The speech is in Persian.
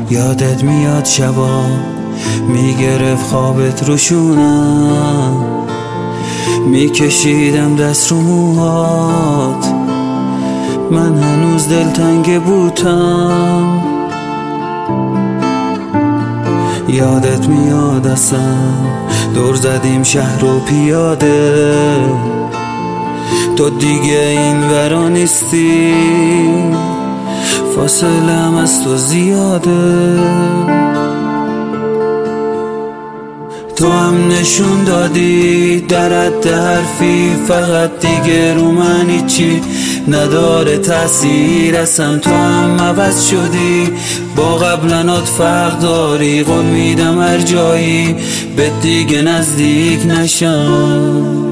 یادت میاد شبا میگرفت خوابت روشونم، میکشیدم دست رو موهات، من هنوز دلتنگ بودم. یادت میاد اصلا دور زدیم شهر و پیاده، تو دیگه این ورا نیستی، فاصلم از تو زیاده. تو هم نشون دادی در حد حرفی، فقط دیگه رو من هیچی نداره تأثیر، اصلا تو هم عوض شدی، با قبلنات فرق داری، قول میدم هر جایی به دیگه نزدیک نشم.